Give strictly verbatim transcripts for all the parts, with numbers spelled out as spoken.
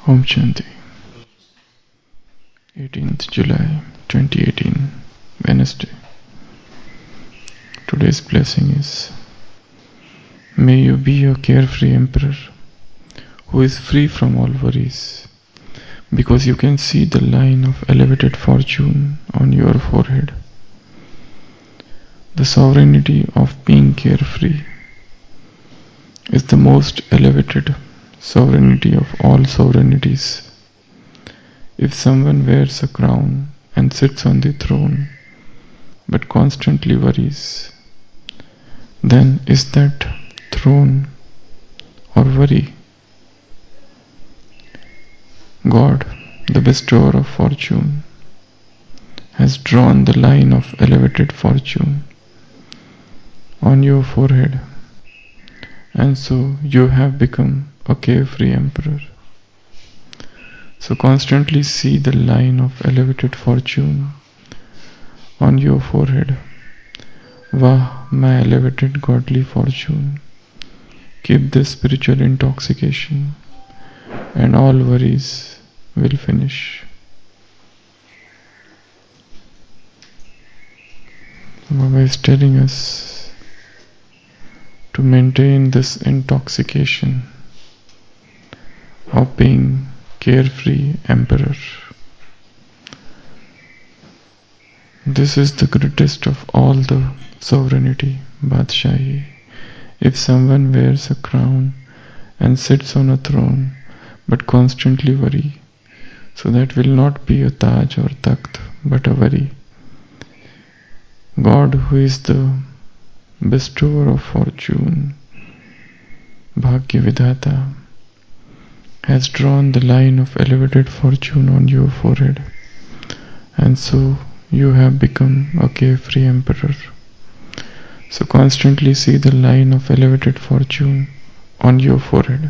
Om Shanti. eighteenth July twenty eighteen, Wednesday. Today's blessing is: may you be a carefree emperor who is free from all worries, because you can see the line of elevated fortune on your forehead. The sovereignty of being carefree is the most elevated sovereignty of all sovereignties. If someone wears a crown and sits on the throne but constantly worries, then is that throne or worry? God, the bestower of fortune, has drawn the line of elevated fortune on your forehead, and so you have become a carefree emperor. So constantly see the line of elevated fortune on your forehead. Vah, my elevated godly fortune. Keep this spiritual intoxication, and all worries will finish. Baba is telling us to maintain this intoxication of being carefree emperor. This is the greatest of all the sovereignty, Badshaahi. If someone wears a crown and sits on a throne but constantly worry, so that will not be a Taj or Takht but a worry. God, who is the bestower of fortune, Bhagya Vidhata, has drawn the line of elevated fortune on your forehead, and so you have become a carefree emperor. So constantly see the line of elevated fortune on your forehead.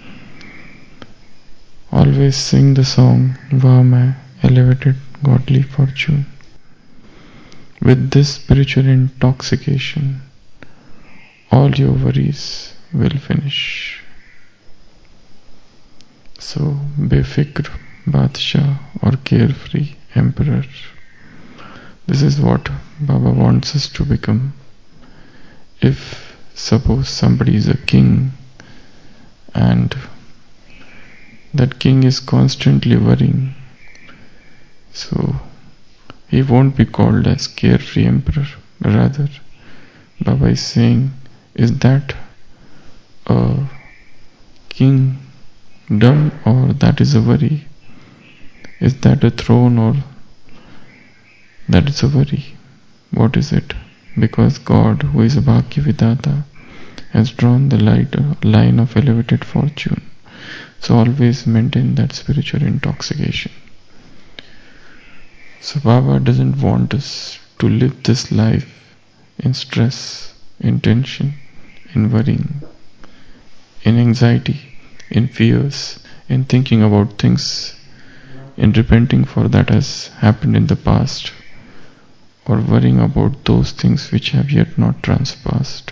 Always sing the song, Vah, my elevated godly fortune. With this spiritual intoxication, all your worries will finish. So, Befikr Badshah or carefree emperor. This is what Baba wants us to become. If suppose somebody is a king and that king is constantly worrying, so he won't be called as carefree emperor. Rather, Baba is saying, is that a kingdom or that is a worry? Is that a throne or that is a worry? What is it? Because God, who is a Bhagya Vidhata, has drawn the light, line of elevated fortune. So always maintain that spiritual intoxication. So Baba doesn't want us to live this life in stress, in tension, in worrying, in anxiety, in fears, in thinking about things, in repenting for that has happened in the past, or worrying about those things which have yet not transpassed.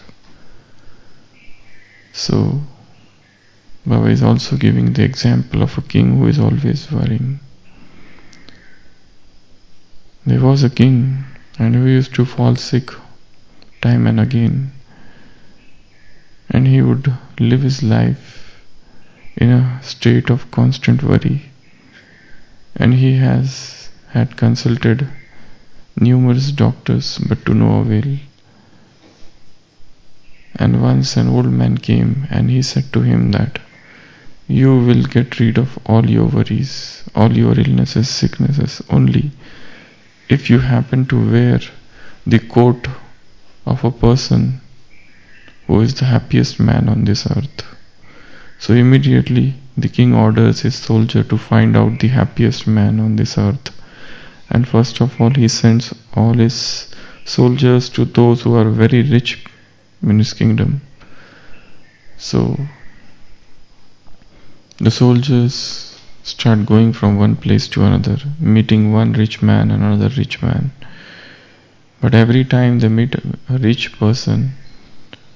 So Baba is also giving the example of a king who is always worrying. There was a king and who used to fall sick time and again, and he would live his life in a state of constant worry, and he has had consulted numerous doctors but to no avail. And once an old man came and he said to him that you will get rid of all your worries, all your illnesses, sicknesses only if you happen to wear the coat of a person who is the happiest man on this earth. So immediately the king orders his soldier to find out the happiest man on this earth, and first of all he sends all his soldiers to those who are very rich in his kingdom. So the soldiers start going from one place to another, meeting one rich man and another rich man. But every time they meet a rich person,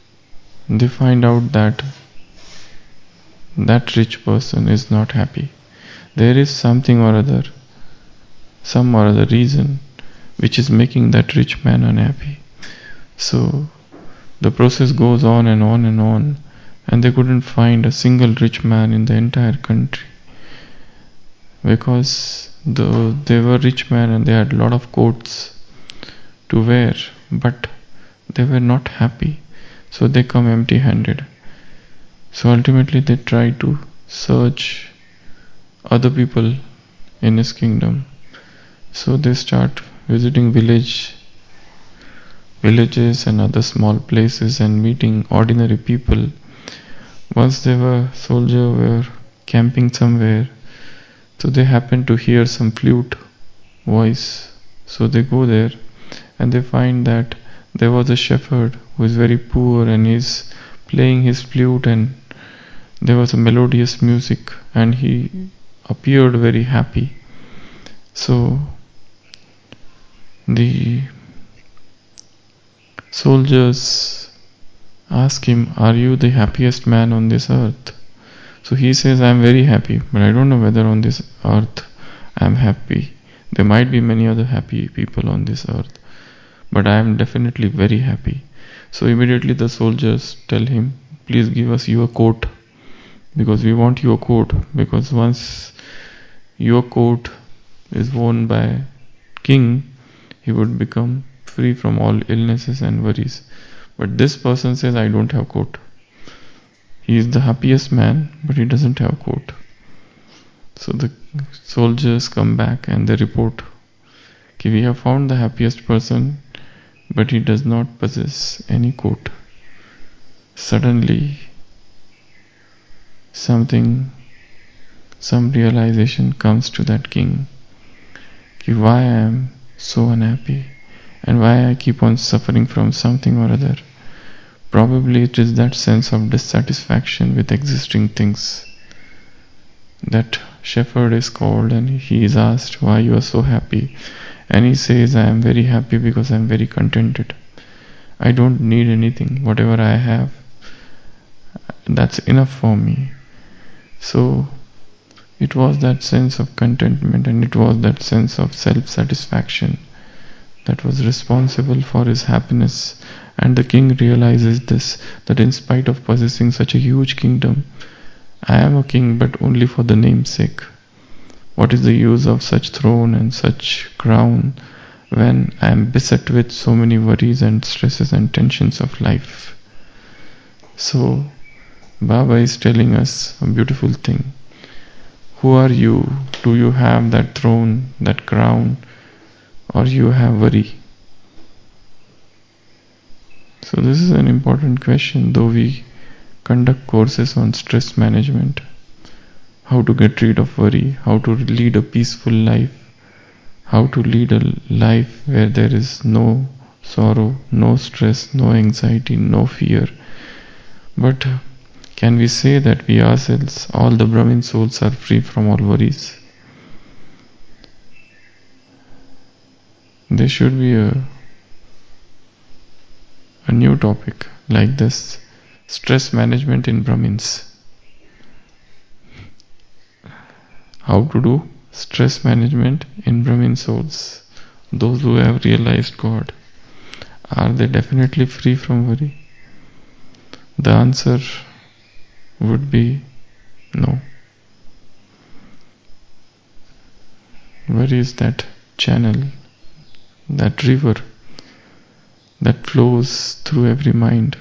they find out that that rich person is not happy. there is something or other, some or other reason which is making that rich man unhappy. So the process goes on and on and on, and they couldn't find a single rich man in the entire country, because though they were rich men and they had a lot of coats to wear, but they were not happy, so they come empty handed. So ultimately they try to search other people in his kingdom. So they start visiting village villages and other small places and meeting ordinary people. Once they were soldier were camping somewhere, so they happened to hear some flute voice. So they go there and they find that there was a shepherd who is very poor and is playing his flute, and there was a melodious music and he appeared very happy. So the soldiers ask him, "Are you the happiest man on this earth?" So he says, "I am very happy, but I don't know whether on this earth I am happy. There might be many other happy people on this earth, but I am definitely very happy." So immediately the soldiers tell him, "Please give us your coat, because we want your coat, because once your coat is worn by king, he would become free from all illnesses and worries." But this person says, "I don't have coat." He is the happiest man, but he doesn't have coat. So the soldiers come back and they report, okay, "We have found the happiest person, but he does not possess any coat." Suddenly something, some realization comes to that king, okay, why I am so unhappy and why I keep on suffering from something or other. Probably it is that sense of dissatisfaction with existing things. That shepherd is called and he is asked, "Why you are so happy?" And he says, "I am very happy because I am very contented. I don't need anything. Whatever I have, that's enough for me." So it was that sense of contentment and it was that sense of self-satisfaction that was responsible for his happiness. And the king realizes this, that in spite of possessing such a huge kingdom, I am a king but only for the name's sake. What is the use of such throne and such crown when I am beset with so many worries and stresses and tensions of life? So Baba is telling us a beautiful thing. Who are you? Do you have that throne, that crown, or you have worry? So this is an important question, though we conduct courses on stress management, how to get rid of worry, how to lead a peaceful life, how to lead a life where there is no sorrow, no stress, no anxiety, no fear. But can we say that we ourselves, all the Brahmin souls, are free from all worries? There should be a, a new topic like this: stress management in Brahmins. How to do stress management in Brahmin souls, those who have realized God. Are they definitely free from worry? The answer would be no. Worry is that channel, that river that flows through every mind.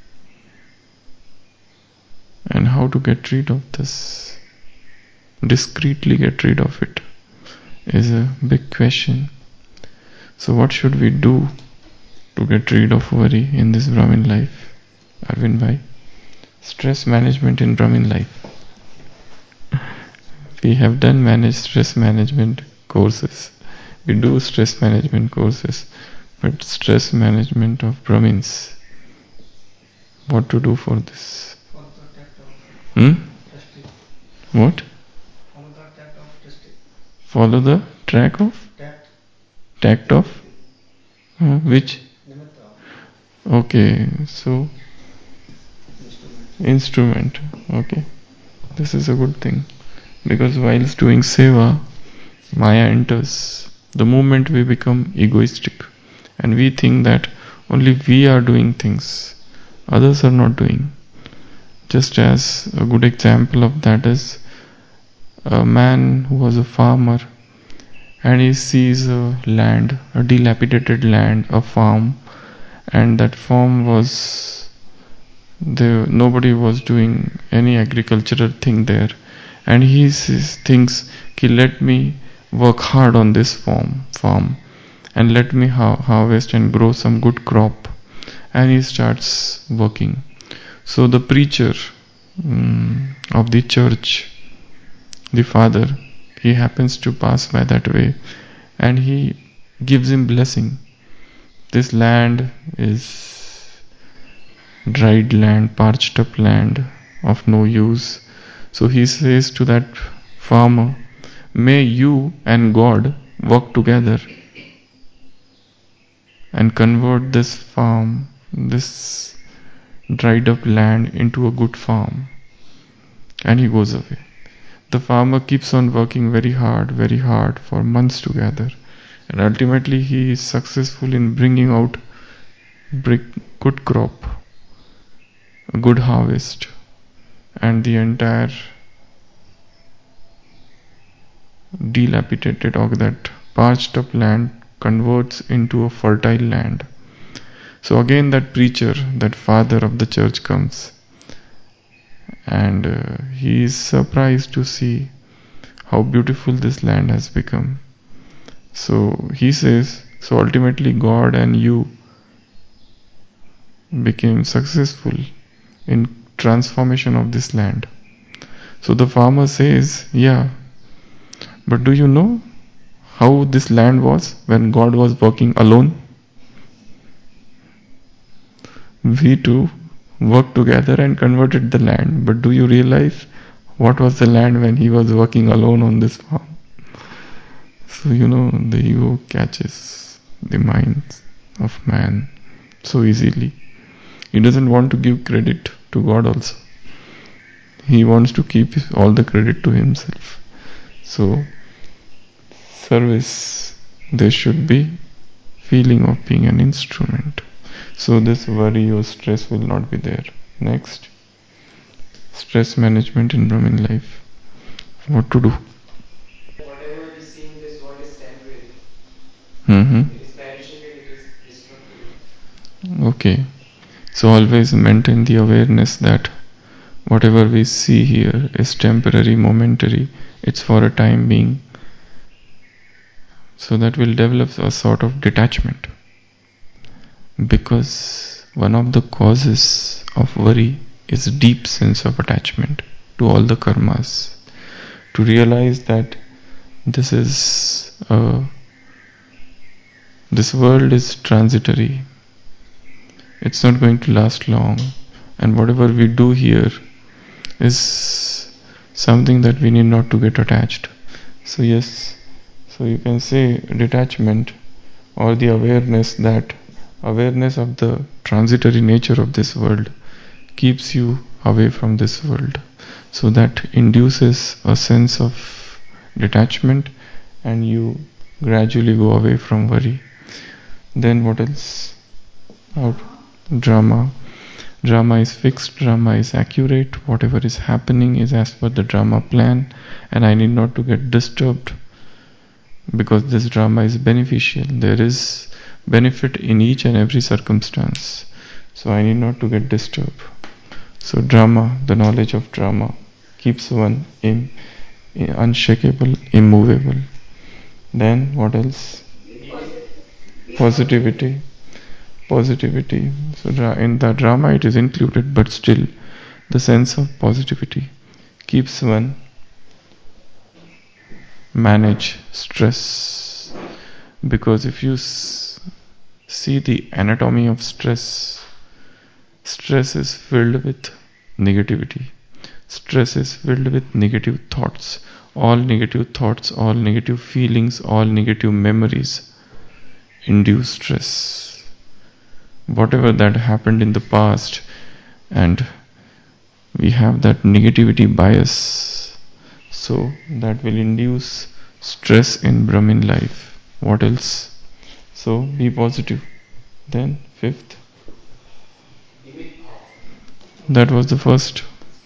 And how to get rid of this, discreetly get rid of it, is a big question. So what should we do to get rid of worry in this Brahmin life? Arvind bhai, stress management in Brahmin life. We have done managed stress management courses. We do stress management courses. But stress management of Brahmins, what to do for this? Hmm? What? Follow the track of? Tact of? Uh, which? Okay, so instrument. Okay, this is a good thing. Because whilst doing seva, Maya enters. The moment we become egoistic and we think that only we are doing things, others are not doing. Just as a good example of that is a man who was a farmer and he sees a land, a dilapidated land, a farm, and that farm was there, nobody was doing any agricultural thing there, and he sees, thinks, "Ki let me work hard on this farm, farm, and let me ha- harvest and grow some good crop," and he starts working. So the preacher mm, of the church, the father, he happens to pass by that way, and he gives him blessing. This land is dried land, parched up land of no use. So he says to that farmer, "May you and God work together and convert this farm, this dried up land, into a good farm." And he goes away. The farmer keeps on working very hard, very hard for months together. And ultimately he is successful in bringing out good crop, a good harvest, and the entire dilapidated or that parched up land converts into a fertile land. So again that preacher, that father of the church comes, and uh, he is surprised to see how beautiful this land has become. So he says, so ultimately God and you became successful in transformation of this land. So the farmer says, yeah, but do you know how this land was when God was working alone? We too worked together and converted the land, but do you realize what was the land when he was working alone on this farm? So you know, the ego catches the minds of man so easily. He doesn't want to give credit to God also. He wants to keep all the credit to himself. So service, there should be feeling of being an instrument. So this worry or stress will not be there. Next, stress management in Brahmin life. What to do? Whatever we see in this world is temporary. Mm-hmm. It is perishable, it is destructible. Okay. So always maintain the awareness that whatever we see here is temporary, momentary. It's for a time being. So that will develop a sort of detachment. Because one of the causes of worry is a deep sense of attachment to all the karmas. To realize that this is uh, this world is transitory. It's not going to last long, and whatever we do here is something that we need not to get attached. So yes, so you can say detachment or the awareness that awareness of the transitory nature of this world keeps you away from this world. So that induces a sense of detachment and you gradually go away from worry. Then what else? Out drama. Drama is fixed, drama is accurate, whatever is happening is as per the drama plan, and I need not to get disturbed because this drama is beneficial. There is benefit in each and every circumstance, so I need not to get disturbed. So drama, the knowledge of drama, keeps one in, in unshakable, immovable. Then what else? Positivity. Positivity. So dra- in the drama it is included, but still the sense of positivity keeps one manage stress. Because if you s- see the anatomy of stress, stress is filled with negativity. Stress is filled with negative thoughts. All negative thoughts, all negative feelings, all negative memories induce stress. Whatever that happened in the past, and we have that negativity bias, So that will induce stress in Brahmin life. What else? So be positive. Then fifth. That was the first.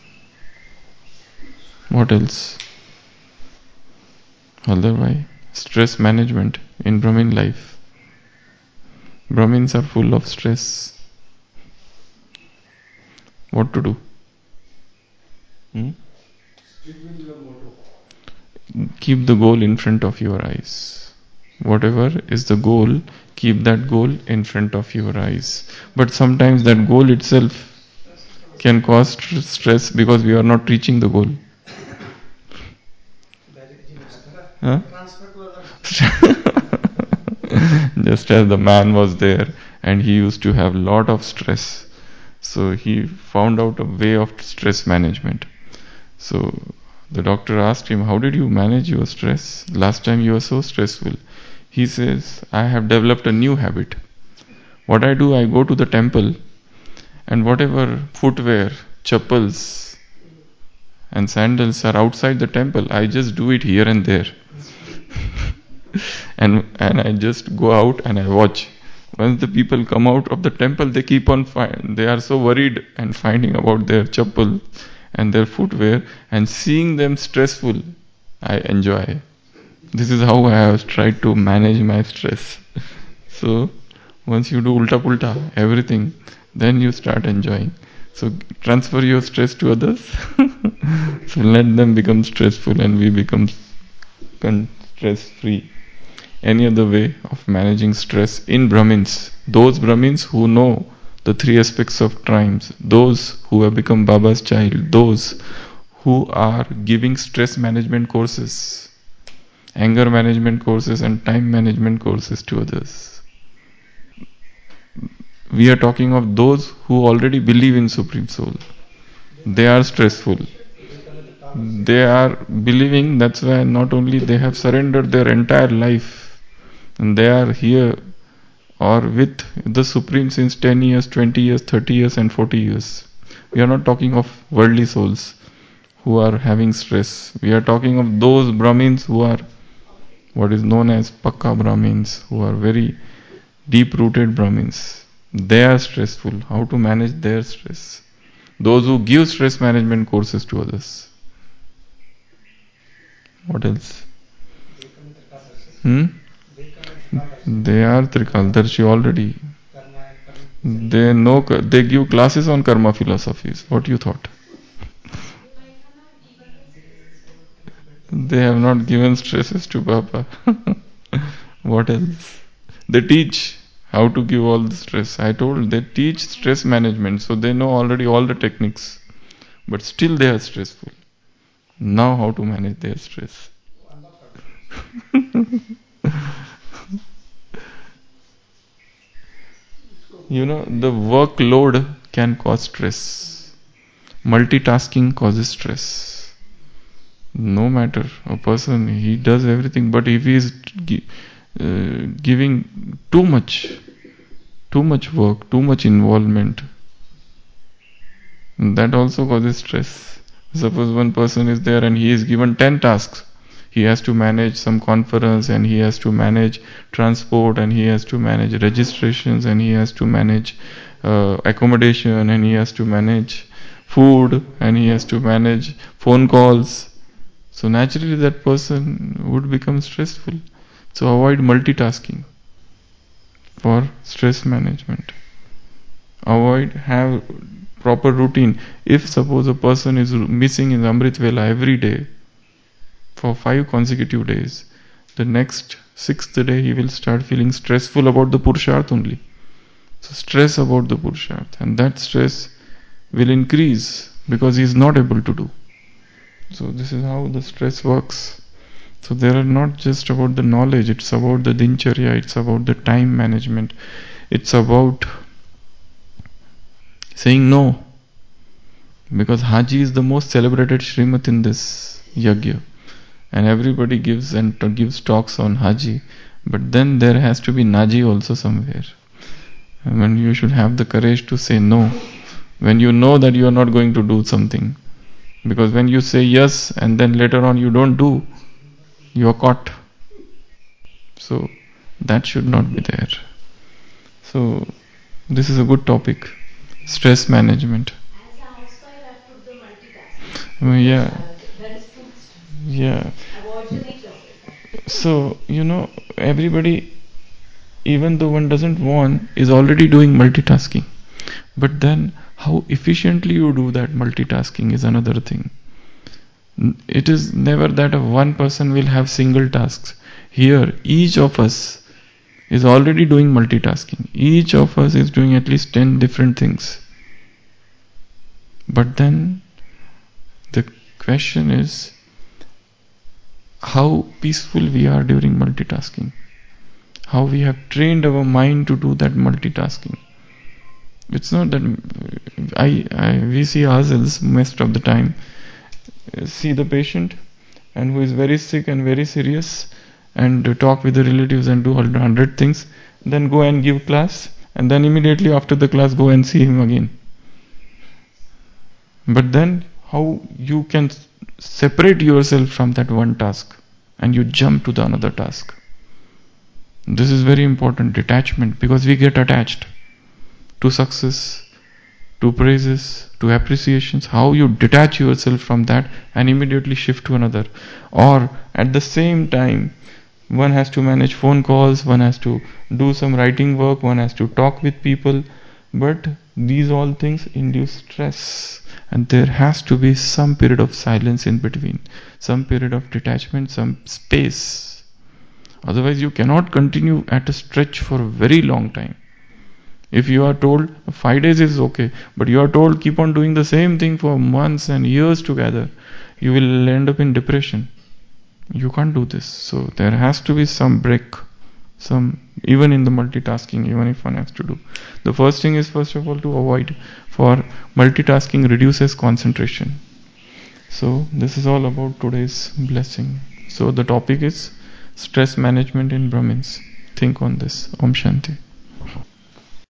What else? Otherwise, stress management in Brahmin life. Brahmins are full of stress. What to do? Hmm? Keep the goal in front of your eyes. Whatever is the goal, keep that goal in front of your eyes. But sometimes that goal itself can cause stress because we are not reaching the goal. Huh? Just as the man was there and he used to have lot of stress, so he found out a way of stress management. So the doctor asked him, how did you manage your stress? Last time you were so stressful. He says, I have developed a new habit. What I do, I go to the temple and whatever footwear, chappals and sandals are outside the temple, I just do it here and there. and and I just go out and I watch. Once the people come out of the temple, they keep on find, they are so worried and finding about their chappal and their footwear, and seeing them stressful, I enjoy. This is how I have tried to manage my stress. So once you do ulta pulta everything, then you start enjoying. So transfer your stress to others. So let them become stressful and we become stress free. Any other way of managing stress in Brahmins, those Brahmins who know the three aspects of triumphs, those who have become Baba's child, those who are giving stress management courses, anger management courses and time management courses to others. We are talking of those who already believe in Supreme Soul. They are stressful. They are believing, that's why not only they have surrendered their entire life, and they are here or with the Supreme since ten years, twenty years, thirty years and forty years. We are not talking of worldly souls who are having stress. We are talking of those Brahmins who are what is known as Pakka Brahmins, who are very deep-rooted Brahmins. They are stressful. How to manage their stress? Those who give stress management courses to others. What else? Hmm? They are Trikaldarshi already. They know, they give classes on karma philosophies. What you thought? They have not given stresses to Baba. What else? They teach how to give all the stress. I told they teach stress management, so they know already all the techniques. But still they are stressful. Now how to manage their stress? You know, the workload can cause stress. Multitasking causes stress. No matter, a person, he does everything, but if he is gi- uh, giving too much, too much work, too much involvement, that also causes stress. Suppose one person is there and he is given ten tasks. He has to manage some conference and he has to manage transport and he has to manage registrations and he has to manage uh, accommodation and he has to manage food and he has to manage phone calls. So naturally that person would become stressful. So avoid multitasking for stress management. Avoid, have proper routine. If suppose a person is missing in Amrit Vela every day for five consecutive days, the next sixth day he will start feeling stressful about the Purusharth only. So stress about the Purusharth, and that stress will increase because he is not able to do. So this is how the stress works. So there are not just about the knowledge, it's about the dincharya, it's about the time management, it's about saying no. Because Haji is the most celebrated Srimat in this yagya. And everybody gives and t- gives talks on Haji. But then there has to be Naji also somewhere. And when you should have the courage to say no. When you know that you are not going to do something. Because when you say yes and then later on you don't do, you are caught. So that should not be there. So this is a good topic. Stress management. As a housewife, I put the multitasking. I mean, yeah. Uh, that is too much. Yeah. Avoid the need of it. So, you know, everybody, even though one doesn't want, is already doing multitasking. But then, how efficiently you do that multitasking is another thing. It is never that a one person will have single tasks. Here, each of us is already doing multitasking. Each of us is doing at least ten different things. But then, the question is, how peaceful we are during multitasking. How we have trained our mind to do that multitasking. It's not that I, I we see ourselves most of the time, see the patient and who is very sick and very serious, and talk with the relatives and do a hundred things, then go and give class, and then immediately after the class go and see him again. But then how you can separate yourself from that one task and you jump to the another task. This is very important, detachment, because we get attached to success, to praises, to appreciations. How you detach yourself from that and immediately shift to another. Or at the same time, one has to manage phone calls, one has to do some writing work, one has to talk with people, but these all things induce stress, and there has to be some period of silence in between, some period of detachment, some space. Otherwise you cannot continue at a stretch for a very long time. If you are told five days is okay, but you are told keep on doing the same thing for months and years together, you will end up in depression. You can't do this. So there has to be some break, some, even in the multitasking, even if one has to do. The first thing is, first of all, to avoid, for multitasking reduces concentration. So this is all about today's blessing. So the topic is stress management in Brahmins. Think on this. Om Shanti.